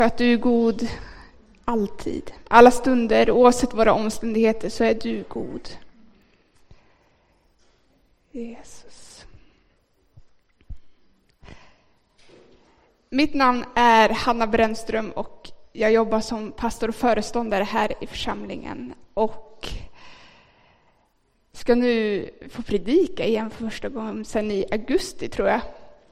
Att du är god alltid. Alla stunder, oavsett våra omständigheter, så är du god. Jesus. Mitt namn är Hanna Brännström och jag jobbar som pastor och föreståndare här i församlingen. Och ska nu få predika igen för första gången sedan i augusti, tror jag.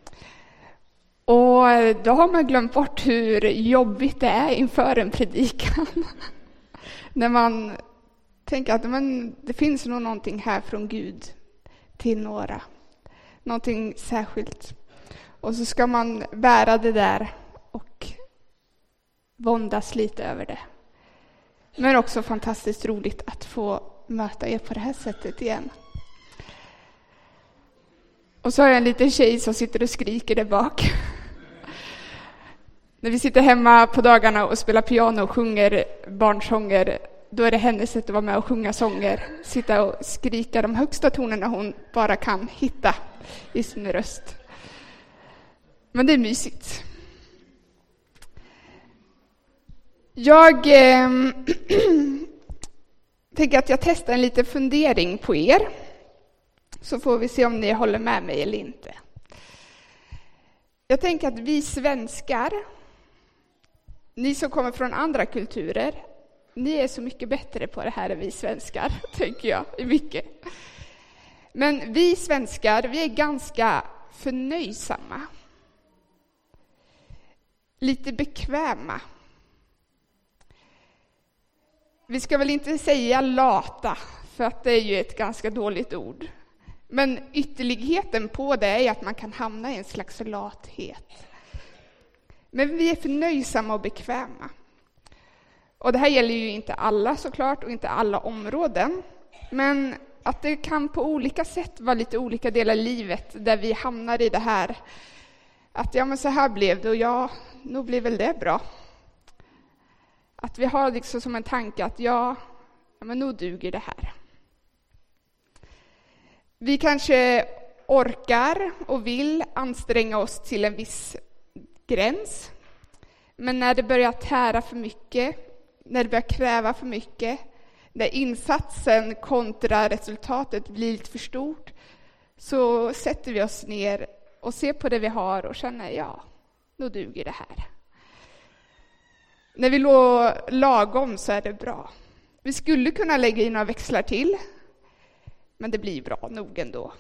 Och då har man glömt bort hur jobbigt det är inför en predikan. När man tänker att det finns nog någonting här från Gud till några. Någonting särskilt. Och så ska man bära det där och våndas lite över det. Men också fantastiskt roligt att få möta er på det här sättet igen. Och så har jag en liten tjej som sitter och skriker där bak. När vi sitter hemma på dagarna och spelar piano och sjunger barnsånger, då är det hennes sätt att vara med och sjunga sånger. Sitta och skrika de högsta tonerna hon bara kan hitta i sin röst. Men det är mysigt. Jag tänker att jag testar en liten fundering på er. Så får vi se om ni håller med mig eller inte. Jag tänker att vi svenskar, ni som kommer från andra kulturer, ni är så mycket bättre på det här än vi svenskar, tänker jag, i mycket. Men vi svenskar, vi är ganska förnöjsamma. Lite bekväma. Vi ska väl inte säga lata, för att det är ju ett ganska dåligt ord. Men ytterligheten på det är att man kan hamna i en slags lathet. Men vi är förnöjsamma och bekväma. Och det här gäller ju inte alla såklart och inte alla områden. Men att det kan på olika sätt vara lite olika delar i livet där vi hamnar i det här. Att ja, men så här blev det och ja, nog blir väl det bra. Att vi har liksom som en tanke att ja men nog duger det här. Vi kanske orkar och vill anstränga oss till en viss gräns. Men när det börjar tära för mycket, när det börjar kräva för mycket, när insatsen kontra resultatet blir lite för stort, så sätter vi oss ner och ser på det vi har och känner ja, nu duger det här. När vi låg lagom så är det bra. Vi skulle kunna lägga in några växlar till, men det blir bra nog ändå.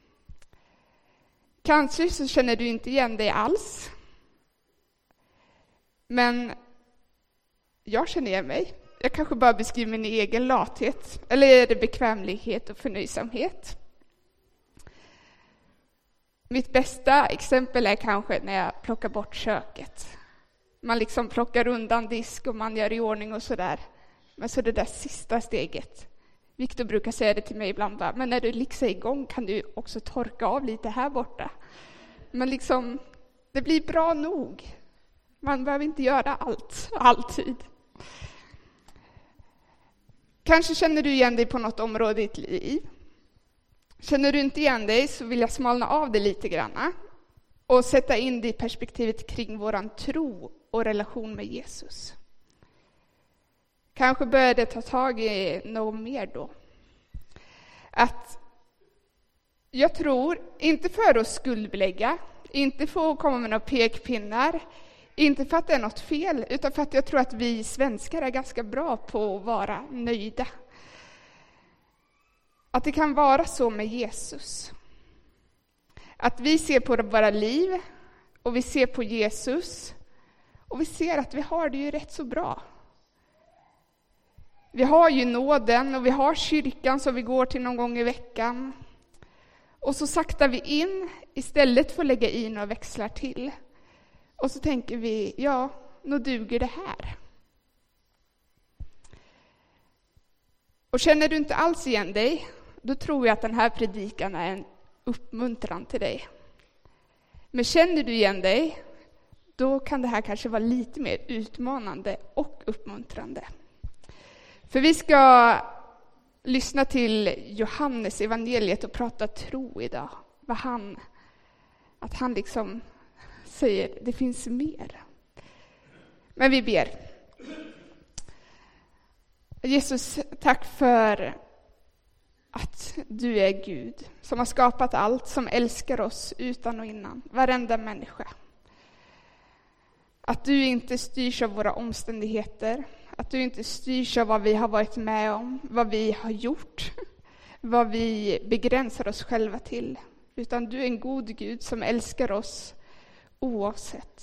Kanske så känner du inte igen dig alls. Men jag känner igen mig. Jag kanske bara beskriver min egen lathet. Eller är det bekvämlighet och förnöjsamhet? Mitt bästa exempel är kanske när jag plockar bort köket. Man liksom plockar undan disk och man gör i ordning och sådär. Men så det där sista steget. Victor brukar säga det till mig ibland. Men när du liksom är igång kan du också torka av lite här borta. Men liksom, det blir bra nog. Man behöver inte göra allt, alltid. Kanske känner du igen dig på något område i ditt liv. Känner du inte igen dig så vill jag smalna av det lite grann. Och sätta in det i perspektivet kring våran tro och relation med Jesus. Kanske börjar det ta tag i något mer då. Att jag tror, inte för att skuldbelägga, inte för att komma med några pekpinnar, inte för att det är något fel, utan för att jag tror att vi svenskar är ganska bra på att vara nöjda. Att det kan vara så med Jesus. Att vi ser på våra liv och vi ser på Jesus och vi ser att vi har det ju rätt så bra. Vi har ju nåden och vi har kyrkan som vi går till någon gång i veckan. Och så saktar vi in istället för att lägga in och växlar till. Och så tänker vi, ja, nu duger det här. Och känner du inte alls igen dig, då tror jag att den här predikan är en uppmuntran till dig. Men känner du igen dig, då kan det här kanske vara lite mer utmanande och uppmuntrande. För vi ska lyssna till Johannes evangeliet och prata tro idag. Att han liksom säger, det finns mer. Men vi ber. Jesus, tack för att du är Gud som har skapat allt, som älskar oss utan och innan, varenda människa. Att du inte styrs av våra omständigheter, att du inte styrs av vad vi har varit med om, vad vi har gjort, vad vi begränsar oss själva till. Utan du är en god Gud som älskar oss oavsett.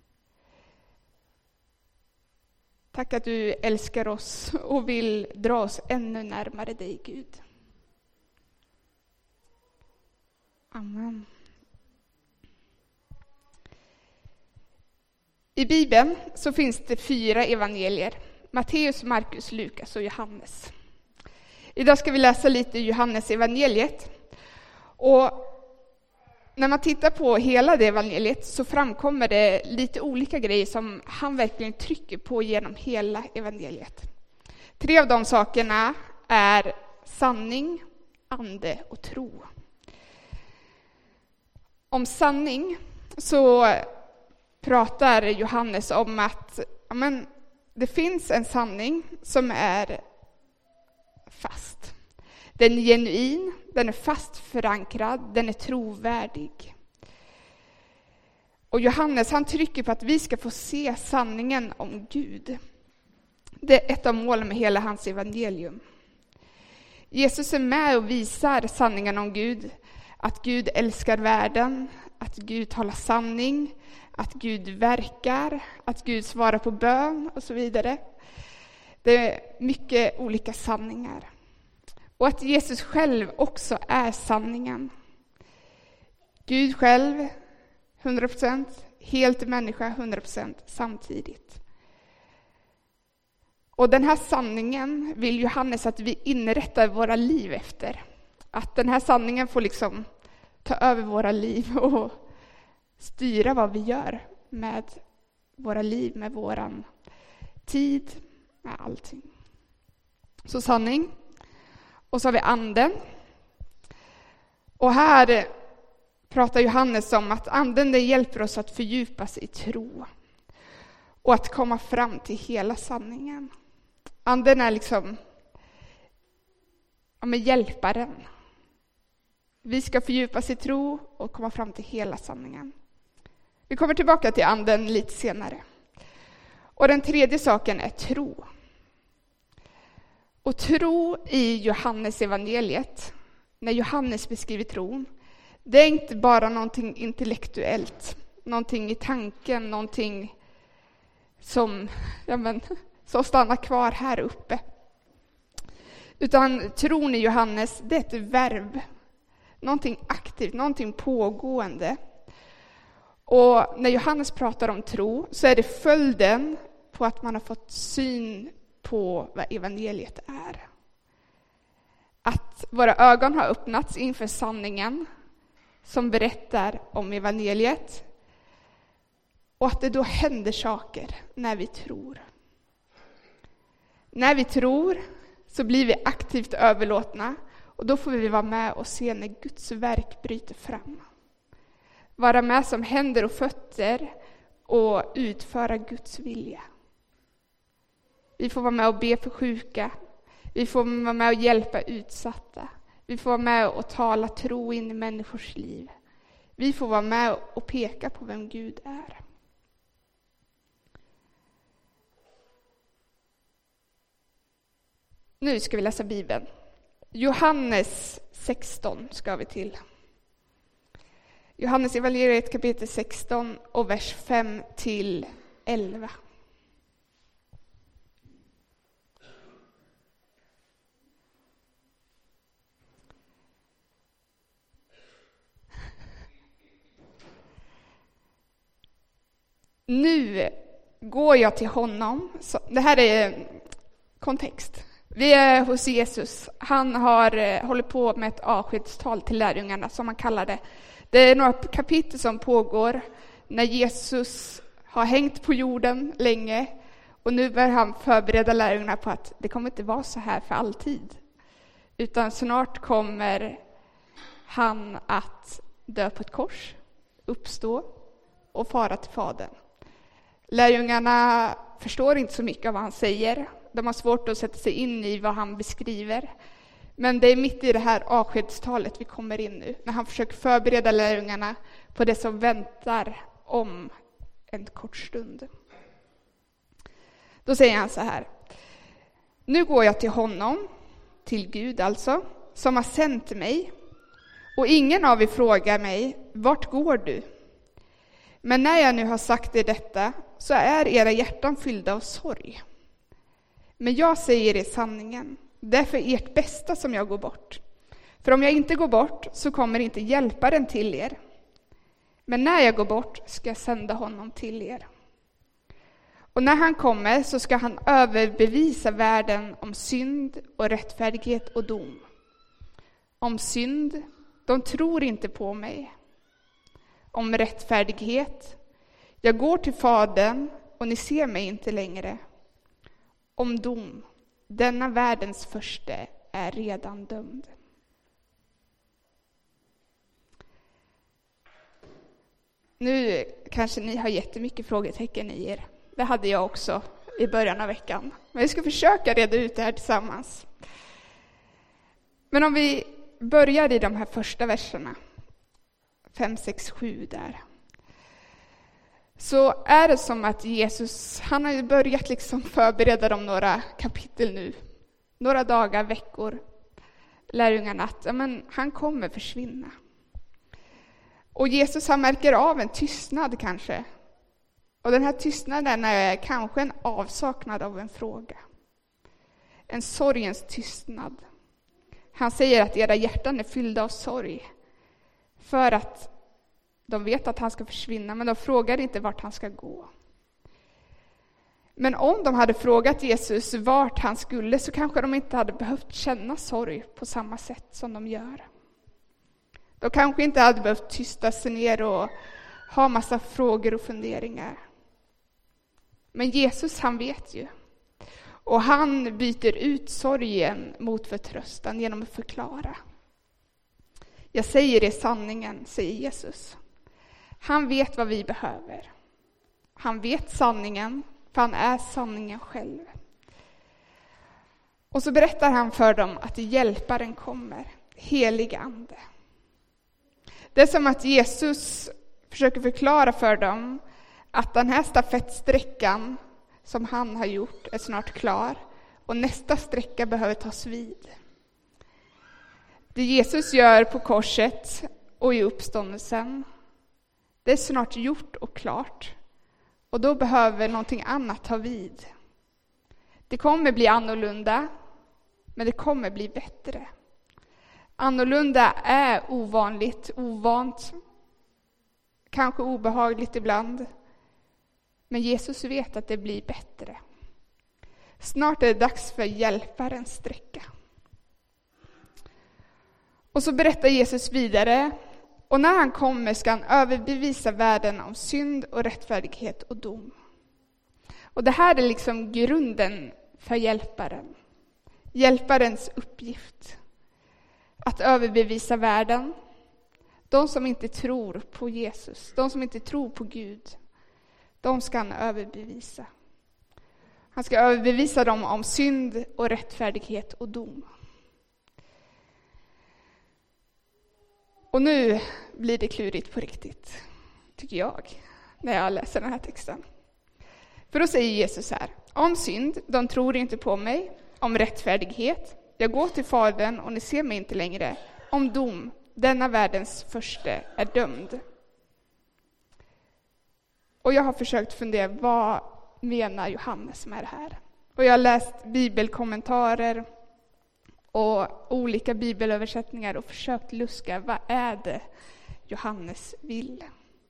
Tack att du älskar oss och vill dra oss ännu närmare dig, Gud. Amen. I Bibeln så finns det 4 evangelier. Matteus, Markus, Lukas och Johannes. Idag ska vi läsa lite Johannes evangeliet. Och när man tittar på hela det evangeliet så framkommer det lite olika grejer som han verkligen trycker på genom hela evangeliet. 3 av de sakerna är sanning, ande och tro. Om sanning så pratar Johannes om att det finns en sanning som är fast. Den är genuin, den är fast förankrad, den är trovärdig. Och Johannes han trycker på att vi ska få se sanningen om Gud. Det är ett av målen med hela hans evangelium. Jesus är med och visar sanningen om Gud. Att Gud älskar världen, att Gud talar sanning, att Gud verkar, att Gud svarar på bön och så vidare. Det är mycket olika sanningar. Och att Jesus själv också är sanningen. Gud själv, 100%, helt människa, 100% samtidigt. Och den här sanningen vill Johannes att vi inrättar våra liv efter. Att den här sanningen får liksom ta över våra liv och styra vad vi gör med våra liv, med våran tid, med allting. Så sanning. Och så har vi anden. Och här pratar Johannes om att anden det hjälper oss att fördjupas i tro. Och att komma fram till hela sanningen. Anden är liksom hjälparen. Vi ska fördjupas i tro och komma fram till hela sanningen. Vi kommer tillbaka till anden lite senare. Och den tredje saken är tro. Och tro i Johannes evangeliet, när Johannes beskriver tron, det är inte bara någonting intellektuellt, någonting i tanken, någonting som stannar kvar här uppe. Utan tron i Johannes, det är ett verb, någonting aktivt, någonting pågående. Och när Johannes pratar om tro så är det följden på att man har fått syn på vad evangeliet är. Att våra ögon har öppnats inför sanningen som berättar om evangeliet. Och att det då händer saker när vi tror. När vi tror så blir vi aktivt överlåtna och då får vi vara med och se när Guds verk bryter fram. Vara med som händer och fötter och utföra Guds vilja. Vi får vara med och be för sjuka. Vi får vara med och hjälpa utsatta. Vi får vara med och tala tro in i människors liv. Vi får vara med och peka på vem Gud är. Nu ska vi läsa Bibeln. Johannes 16 ska vi till. Johannes evangeliet kapitel 16 och vers 5 till 11. Nu går jag till honom. Så det här är kontext. Vi är hos Jesus. Han har hållit på med ett avskedstal till lärjungarna som man kallar det. Det är några kapitel som pågår när Jesus har hängt på jorden länge. Och nu börjar han förbereda lärjungarna på att det kommer inte vara så här för alltid. Utan snart kommer han att dö på ett kors, uppstå och fara till Fadern. Lärjungarna förstår inte så mycket av vad han säger. De har svårt att sätta sig in i vad han beskriver. Men det är mitt i det här avskedstalet vi kommer in nu, när han försöker förbereda lärjungarna på det som väntar om en kort stund. Då säger han så här: nu går jag till honom, till Gud alltså, som har sänt mig, och ingen av er frågar mig, vart går du? Men när jag nu har sagt er detta, så är era hjärtan fyllda av sorg. Men jag säger er sanningen, det är för ert bästa som jag går bort. För om jag inte går bort, så kommer inte hjälparen till er. Men när jag går bort ska jag sända honom till er. Och när han kommer så ska han överbevisa världen om synd och rättfärdighet och dom. Om synd, de tror inte på mig. Om rättfärdighet, jag går till Fadern och ni ser mig inte längre. Om dom, denna världens förste är redan dömd. Nu kanske ni har jättemycket frågetecken i er. Det hade jag också i början av veckan. Men vi ska försöka reda ut det här tillsammans. Men om vi börjar i de här första verserna, 5, 6, 7 där. Så är det som att Jesus, han har ju börjat liksom förbereda dem några kapitel nu. Några dagar, veckor. Lärjungarna att han kommer försvinna. Och Jesus, han märker av en tystnad kanske. Och den här tystnaden är kanske en avsaknad av en fråga. En sorgens tystnad. Han säger att era hjärtan är fyllda av sorg. För att de vet att han ska försvinna, men de frågar inte vart han ska gå. Men om de hade frågat Jesus vart han skulle, så kanske de inte hade behövt känna sorg på samma sätt som de gör. De kanske inte hade behövt tysta sig ner och ha massa frågor och funderingar. Men Jesus, han vet ju. Och han byter ut sorgen mot förtröstan genom att förklara. Jag säger det sanningen, säger Jesus. Han vet vad vi behöver. Han vet sanningen, för han är sanningen själv. Och så berättar han för dem att hjälparen kommer, helig ande. Det är som att Jesus försöker förklara för dem att den här stafettsträckan som han har gjort är snart klar. Och nästa sträcka behöver tas vid. Det Jesus gör på korset och i uppståndelsen, det är snart gjort och klart. Och då behöver någonting annat ta vid. Det kommer bli annorlunda, men det kommer bli bättre. Annorlunda är ovanligt, ovant, kanske obehagligt ibland. Men Jesus vet att det blir bättre. Snart är det dags för hjälparens sträcka. Och så berättar Jesus vidare. Och när han kommer ska han överbevisa världen om synd och rättfärdighet och dom. Och det här är liksom grunden för hjälparen. Hjälparens uppgift. Att överbevisa världen. De som inte tror på Jesus. De som inte tror på Gud. De ska han överbevisa. Han ska överbevisa dem om synd och rättfärdighet och dom. Och nu blir det klurigt på riktigt, tycker jag, när jag läser den här texten. För då säger Jesus här: om synd, de tror inte på mig. Om rättfärdighet, jag går till Fadern och ni ser mig inte längre. Om dom, denna världens förste är dömd. Och jag har försökt fundera, vad menar Johannes med det här? Och jag har läst bibelkommentarer och olika bibelöversättningar och försökt luska, vad är det Johannes vill?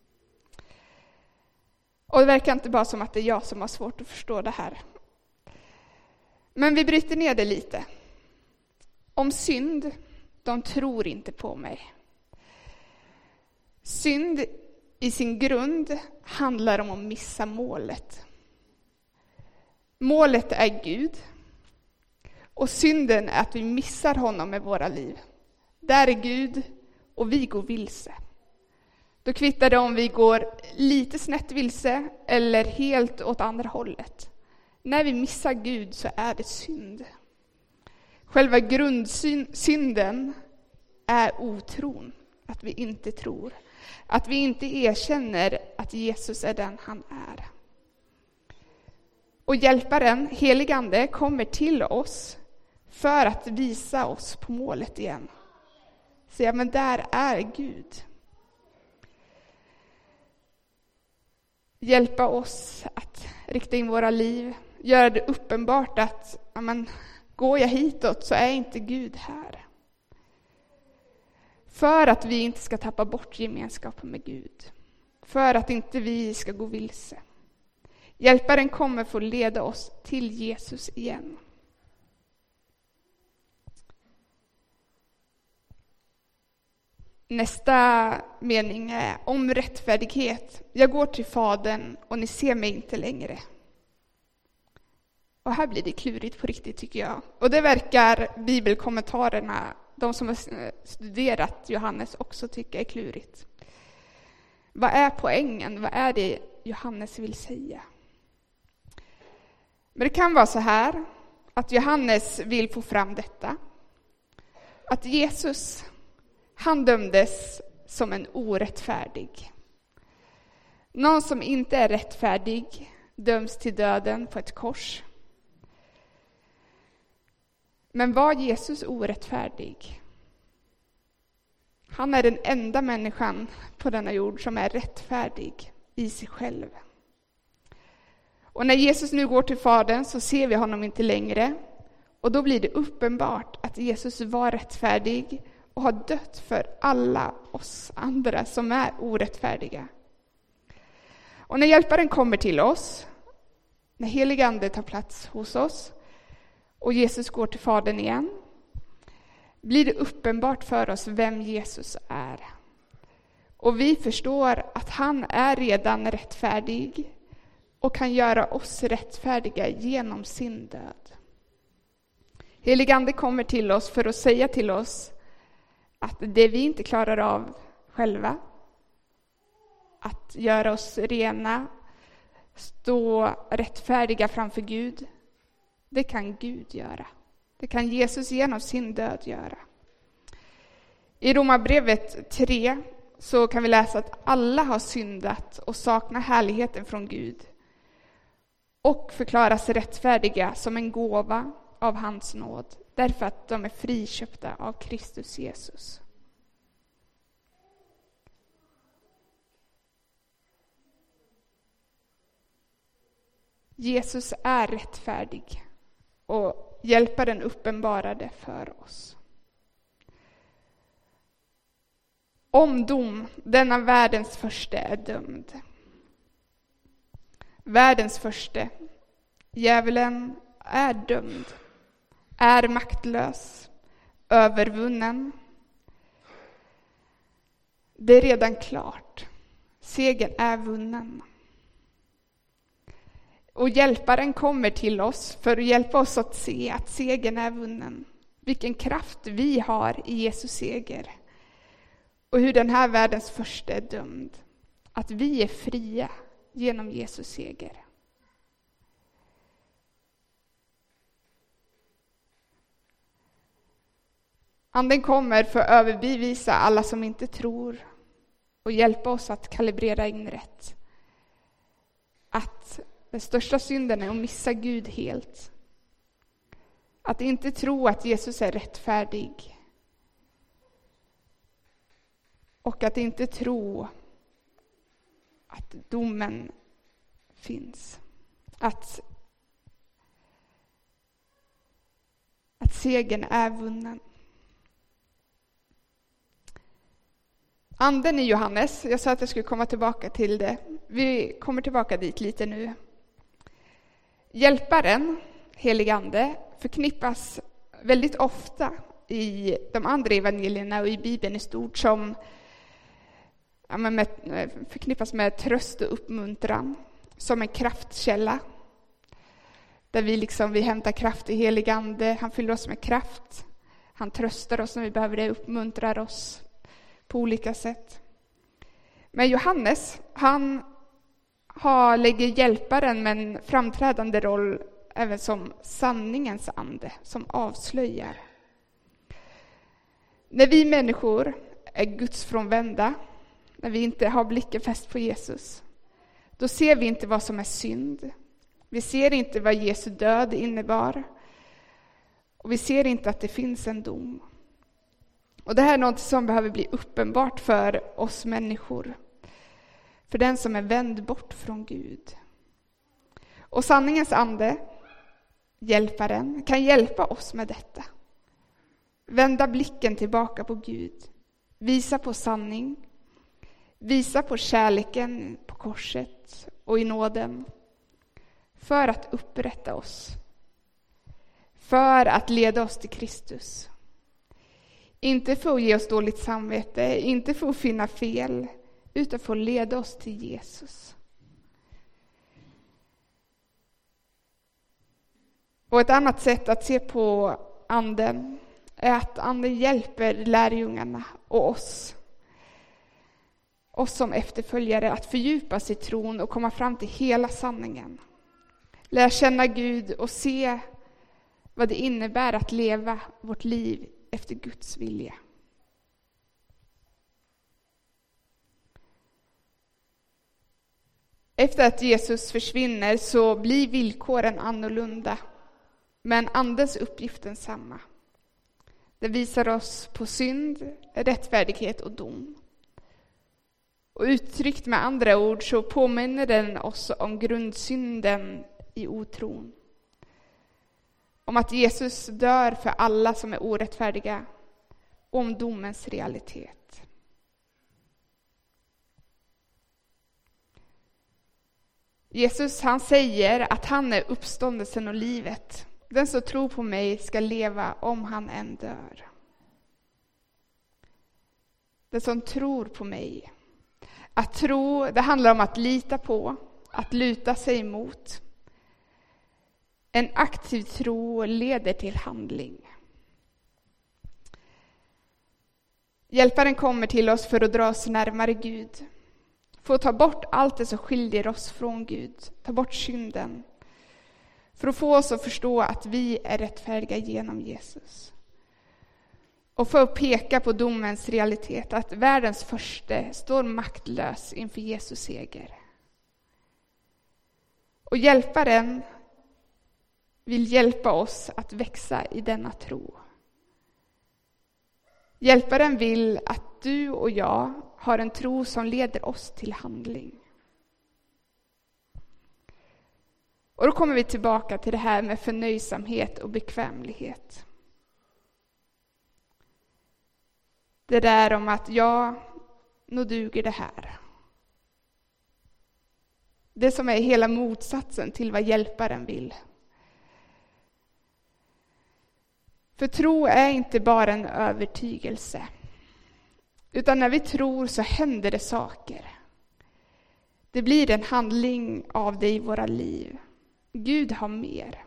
Och det verkar inte bara som att det är jag som har svårt att förstå det här. Men vi bryter ner det lite. Om synd, de tror inte på mig. Synd i sin grund handlar om att missa målet. Målet är Gud. Och synden är att vi missar honom med våra liv. Där är Gud och vi går vilse. Då kvittar det om vi går lite snett vilse eller helt åt andra hållet. När vi missar Gud så är det synd. Själva grundsynden är otron, att vi inte tror. Att vi inte erkänner att Jesus är den han är. Och hjälparen, helig ande, kommer till oss för att visa oss på målet igen. Så men där är Gud. Hjälpa oss att rikta in våra liv. Göra det uppenbart att går jag hitåt så är inte Gud här. För att vi inte ska tappa bort gemenskapen med Gud. För att inte vi ska gå vilse. Hjälparen kommer få leda oss till Jesus igen. Nästa mening är om rättfärdighet. Jag går till Fadern och ni ser mig inte längre. Och här blir det klurigt på riktigt tycker jag. Och det verkar bibelkommentarerna, de som har studerat Johannes, också tycka är klurigt. Vad är poängen? Vad är det Johannes vill säga? Men det kan vara så här att Johannes vill få fram detta. Att Jesus, han dömdes som en orättfärdig. Någon som inte är rättfärdig döms till döden på ett kors. Men var Jesus orättfärdig? Han är den enda människan på denna jord som är rättfärdig i sig själv. Och när Jesus nu går till Fadern så ser vi honom inte längre. Och då blir det uppenbart att Jesus var rättfärdig och har dött för alla oss andra som är orättfärdiga. Och när hjälparen kommer till oss, när helig ande tar plats hos oss och Jesus går till Fadern igen, blir det uppenbart för oss vem Jesus är. Och vi förstår att han är redan rättfärdig och kan göra oss rättfärdiga genom sin död. Helig ande kommer till oss för att säga till oss att det vi inte klarar av själva, att göra oss rena, stå rättfärdiga framför Gud, det kan Gud göra. Det kan Jesus genom sin död göra. I Romarbrevet 3 så kan vi läsa att alla har syndat och saknar härligheten från Gud och förklaras rättfärdiga som en gåva av hans nåd, därför att de är friköpta av Kristus Jesus. Jesus är rättfärdig och hjälparen uppenbarade för oss. Om dom, denna världens första är dömd. Världens första, djävulen, är dömd, är maktlös, övervunnen. Det är redan klart. Segern är vunnen. Och hjälparen kommer till oss för att hjälpa oss att se att segern är vunnen. Vilken kraft vi har i Jesus seger. Och hur den här världens första är dömd. Att vi är fria genom Jesus seger. Anden kommer för att överbevisa alla som inte tror och hjälpa oss att kalibrera in rätt. Att den största synden är att missa Gud helt. Att inte tro att Jesus är rättfärdig. Och att inte tro att domen finns. Att segern är vunnen. Anden i Johannes, jag sa att jag skulle komma tillbaka till det. Vi kommer tillbaka dit lite nu. Hjälparen, helig ande, förknippas väldigt ofta i de andra evangelierna och i Bibeln i stort som förknippas med tröst och uppmuntran, som en kraftkälla. Där vi hämtar kraft i helig ande, han fyller oss med kraft. Han tröstar oss när vi behöver det, uppmuntrar oss på olika sätt. Men Johannes, han lägger hjälparen med en framträdande roll även som sanningens ande, som avslöjar. När vi människor är gudsfrånvända, när vi inte har blicken fäst på Jesus, då ser vi inte vad som är synd. Vi ser inte vad Jesu död innebar. Och vi ser inte att det finns en dom. Och det här är något som behöver bli uppenbart för oss människor. För den som är vänd bort från Gud. Och sanningens ande, hjälparen, kan hjälpa oss med detta. Vända blicken tillbaka på Gud. Visa på sanning. Visa på kärleken på korset och i nåden. För att upprätta oss. För att leda oss till Kristus. Inte för att ge oss dåligt samvete, inte för att finna fel, utan för att leda oss till Jesus. Och ett annat sätt att se på anden är att anden hjälper lärjungarna och oss som efterföljare att fördjupa sig i tron och komma fram till hela sanningen. Lära känna Gud och se vad det innebär att leva vårt liv efter Guds vilja. Efter att Jesus försvinner så blir villkoren annorlunda, men andens uppgift är samma. Det visar oss på synd, rättfärdighet och dom. Och uttryckt med andra ord så påminner den oss om grundsynden i otron. Om att Jesus dör för alla som är orättfärdiga och om domens realitet. Jesus, han säger att han är uppståndelsen och livet. Den som tror på mig ska leva om han än dör. Den som tror på mig. Att tro, det handlar om att lita på, att luta sig emot. En aktiv tro leder till handling. Hjälparen kommer till oss för att dra oss närmare Gud. För att ta bort allt det som skiljer oss från Gud. Ta bort synden. För att få oss att förstå att vi är rättfärdiga genom Jesus. Och för att peka på domens realitet. Att världens förste står maktlös inför Jesus seger. Och hjälparen vill hjälpa oss att växa i denna tro. Hjälparen vill att du och jag har en tro som leder oss till handling. Och då kommer vi tillbaka till det här med förnöjsamhet och bekvämlighet. Det där om att nu duger det här. Det som är hela motsatsen till vad hjälparen vill. För tro är inte bara en övertygelse. Utan när vi tror så händer det saker. Det blir en handling av det i våra liv. Gud har mer.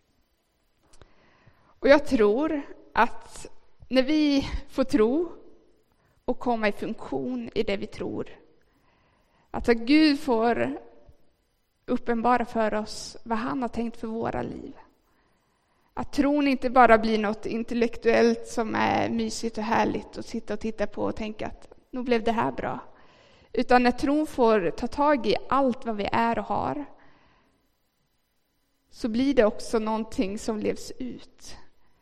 Och jag tror att när vi får tro och komma i funktion i det vi tror. Att Gud får uppenbara för oss vad han har tänkt för våra liv. Att tron inte bara blir något intellektuellt som är mysigt och härligt att sitta och titta på och tänka att nu blev det här bra. Utan när tron får ta tag i allt vad vi är och har, så blir det också någonting som levs ut.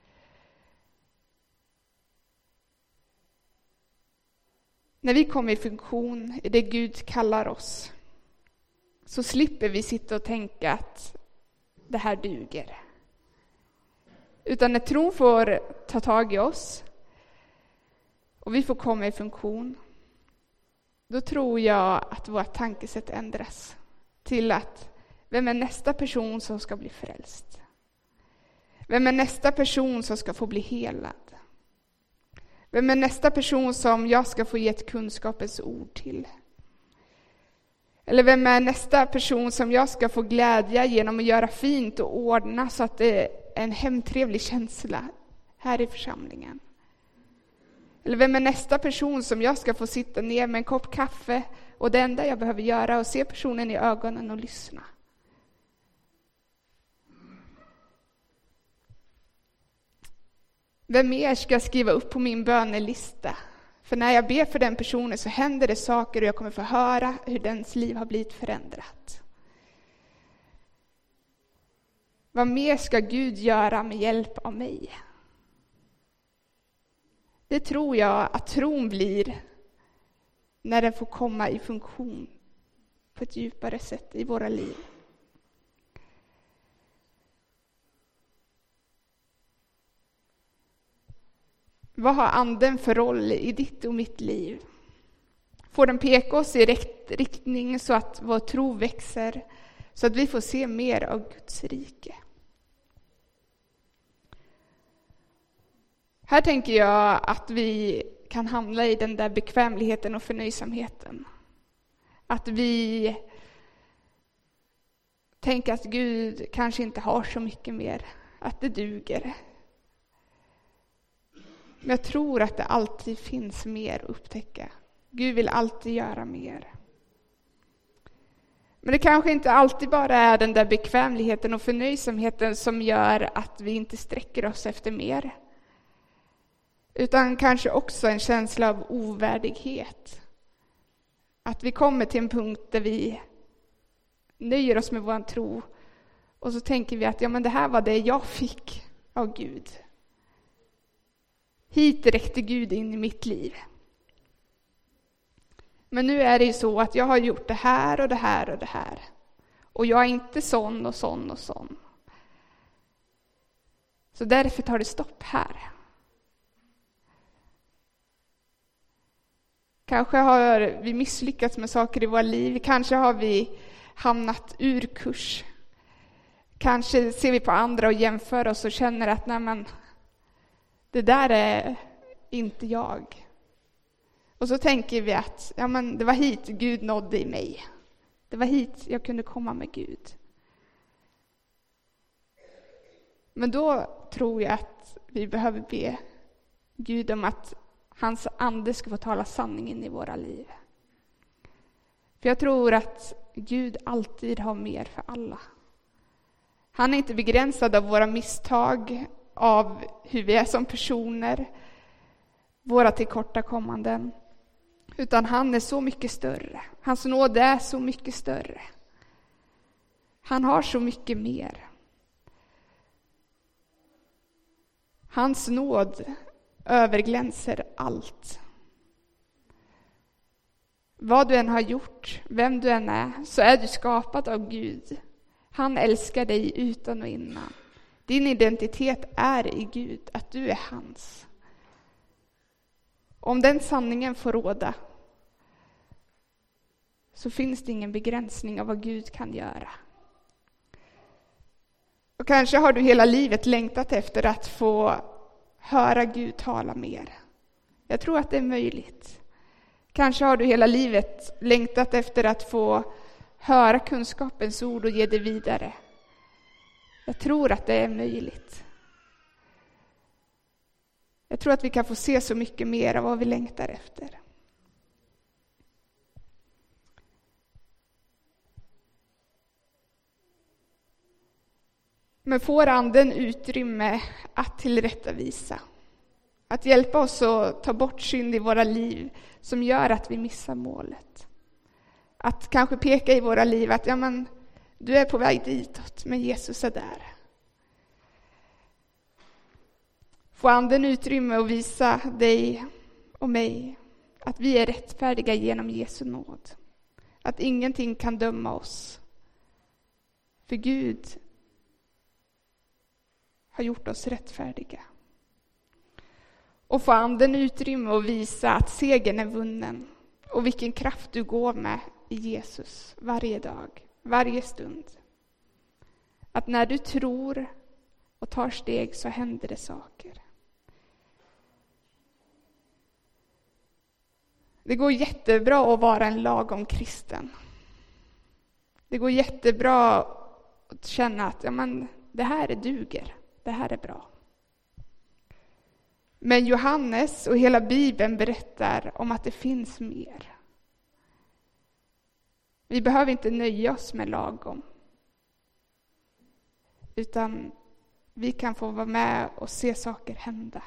När vi kommer i funktion i det Gud kallar oss, så slipper vi sitta och tänka att det här duger. Utan när tron får ta tag i oss och vi får komma i funktion, då tror jag att vårt tankesätt ändras till att vem är nästa person som ska bli frälst? Vem är nästa person som ska få bli helad? Vem är nästa person som jag ska få ge ett kunskapens ord till? Eller vem är nästa person som jag ska få glädja genom att göra fint och ordna så att det är en hemtrevlig känsla här i församlingen? Eller vem är nästa person som jag ska få sitta ner med en kopp kaffe Och det enda jag behöver göra är att se personen i ögonen och lyssna. Vem mer ska jag skriva upp på min bönelista? För när jag ber för den personen så händer det saker och jag kommer få höra hur dens liv har blivit förändrat. Vad mer ska Gud göra med hjälp av mig? Det tror jag att tron blir när den får komma i funktion på ett djupare sätt i våra liv. Vad har anden för roll i ditt och mitt liv? Får den peka oss i rätt riktning så att vår tro växer, så att vi får se mer av Guds rike? Här tänker jag att vi kan hamna i den där bekvämligheten och förnöjsamheten. Att vi tänker att Gud kanske inte har så mycket mer, att det duger. Men jag tror att det alltid finns mer att upptäcka. Gud vill alltid göra mer. Men det kanske inte alltid bara är den där bekvämligheten och förnöjsamheten som gör att vi inte sträcker oss efter mer. Utan kanske också en känsla av ovärdighet. Att vi kommer till en punkt där vi nöjer oss med vår tro. Och så tänker vi att men det här var det jag fick av Gud. Hit räckte Gud in i mitt liv. Men nu är det ju så att jag har gjort det här och det här och det här. Och jag är inte sån och sån och sån. Så därför tar det stopp här. Kanske har vi misslyckats med saker i våra liv. Kanske har vi hamnat ur kurs. Kanske ser vi på andra och jämför oss och känner att det där är inte jag. Och så tänker vi att det var hit Gud nådde i mig. Det var hit jag kunde komma med Gud. Men då tror jag att vi behöver be Gud om att hans ande ska få tala sanningen i våra liv. För jag tror att Gud alltid har mer för alla. Han är inte begränsad av våra misstag, av hur vi är som personer, våra tillkortakommanden. Utan han är så mycket större. Hans nåd är så mycket större. Han har så mycket mer. Hans nåd överglänser allt. Vad du än har gjort, vem du än är, så är du skapad av Gud. Han älskar dig utan och innan. Din identitet är i Gud, att du är hans. Om den sanningen får råda, så finns det ingen begränsning av vad Gud kan göra. Och kanske har du hela livet längtat efter att få höra Gud tala mer. Jag tror att det är möjligt. Kanske har du hela livet längtat efter att få höra kunskapens ord och ge det vidare. Jag tror att det är möjligt. Jag tror att vi kan få se så mycket mer av vad vi längtar efter. Men får anden utrymme att tillrättavisa, att hjälpa oss att ta bort synd i våra liv som gör att vi missar målet. Att kanske peka i våra liv att du är på väg ditåt, men Jesus är där. Får anden utrymme att visa dig och mig att vi är rättfärdiga genom Jesu nåd. Att ingenting kan döma oss. För Gud har gjort oss rättfärdiga. Och får anden utrymme att visa att segern är vunnen. Och vilken kraft du går med i Jesus varje dag, varje stund. Att när du tror och tar steg så händer det saker. Det går jättebra att vara en lagom kristen. Det går jättebra att känna att det här duger, det här är bra. Men Johannes och hela Bibeln berättar om att det finns mer. Vi behöver inte nöja oss med lagom. Utan vi kan få vara med och se saker hända.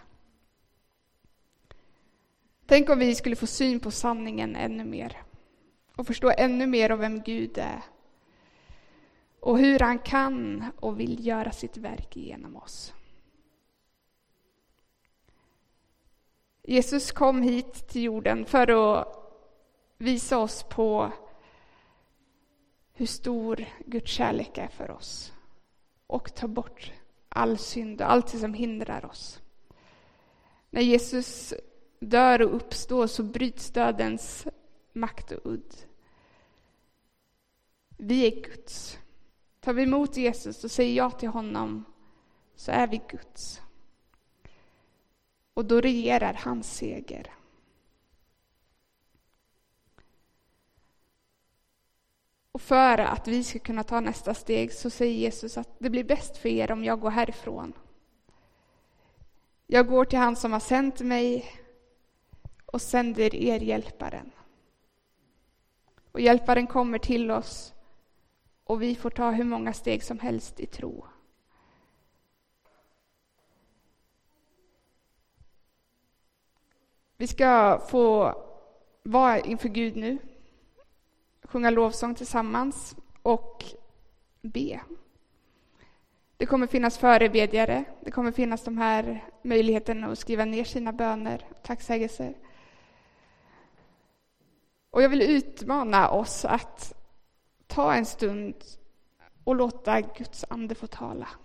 Tänk om vi skulle få syn på sanningen ännu mer. Och förstå ännu mer av vem Gud är. Och hur han kan och vill göra sitt verk genom oss. Jesus kom hit till jorden för att visa oss på hur stor Guds kärlek är för oss. Och ta bort all synd och allt som hindrar oss. När Jesus dör och uppstår så bryts dödens makt och udd. Vi är Guds. Tar vi emot Jesus och säger ja till honom så är vi Guds. Och då regerar hans seger. Och för att vi ska kunna ta nästa steg så säger Jesus att det blir bäst för er om jag går härifrån. Jag går till han som har sänt mig och sänder er hjälparen. Och hjälparen kommer till oss och vi får ta hur många steg som helst i tro. Vi ska få vara inför Gud nu, sjunga lovsång tillsammans och be. Det kommer finnas förebedjare, det kommer finnas de här möjligheterna att skriva ner sina böner, tacksägelser. Och jag vill utmana oss att ta en stund och låta Guds ande få tala.